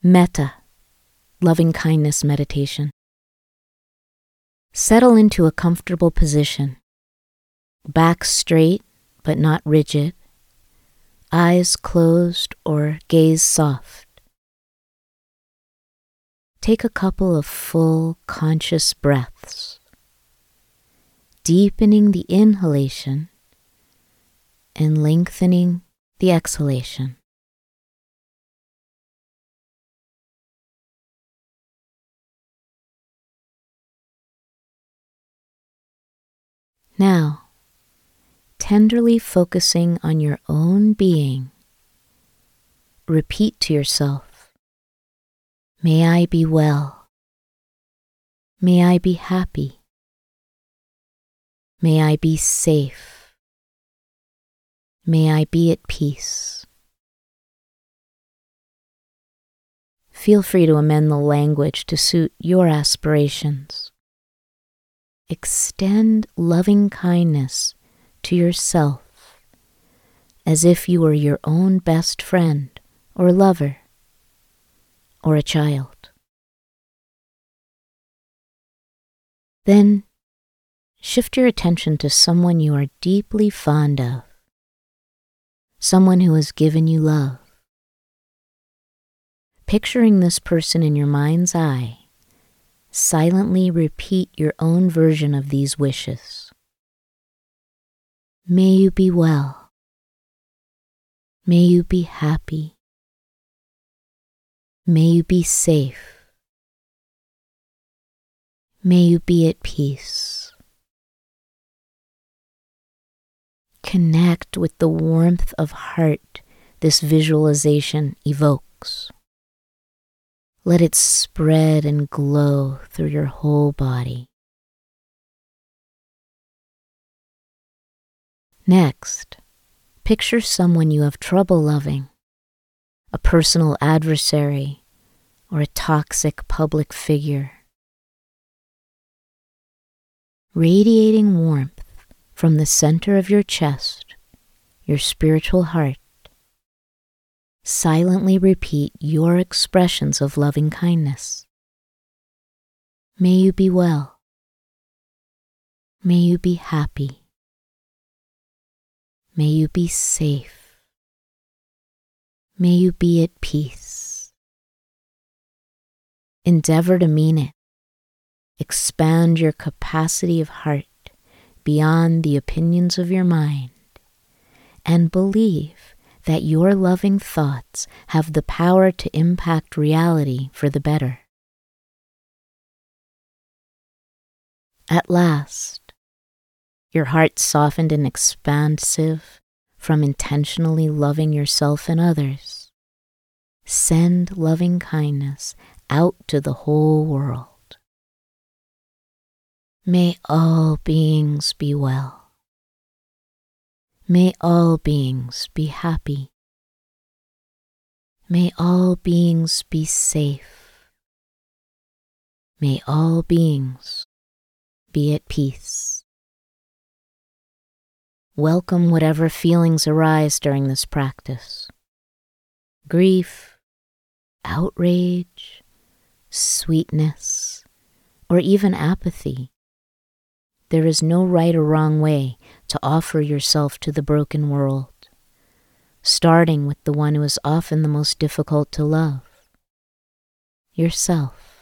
Metta, loving kindness meditation. Settle into a comfortable position. Back straight but not rigid. Eyes closed or gaze soft. Take a couple of full, conscious breaths, deepening the inhalation and lengthening the exhalation. Now, tenderly focusing on your own being, repeat to yourself, "May I be well. May I be happy. May I be safe. May I be at peace." Feel free to amend the language to suit your aspirations. Extend loving kindness to yourself as if you were your own best friend or lover or a child. Then shift your attention to someone you are deeply fond of, someone who has given you love. Picturing this person in your mind's eye, silently repeat your own version of these wishes. May you be well. May you be happy. May you be safe. May you be at peace. Connect with the warmth of heart this visualization evokes. Let it spread and glow through your whole body. Next, picture someone you have trouble loving, a personal adversary or a toxic public figure. Radiating warmth from the center of your chest, your spiritual heart, silently repeat your expressions of loving kindness. May you be well. May you be happy. May you be safe. May you be at peace. Endeavor to mean it. Expand your capacity of heart beyond the opinions of your mind, and believe that your loving thoughts have the power to impact reality for the better. At last, your heart softened and expansive from intentionally loving yourself and others. Send loving kindness out to the whole world. May all beings be well. May all beings be happy. May all beings be safe. May all beings be at peace. Welcome whatever feelings arise during this practice. Grief, outrage, sweetness, or even apathy. There is no right or wrong way to offer yourself to the broken world, starting with the one who is often the most difficult to love, yourself.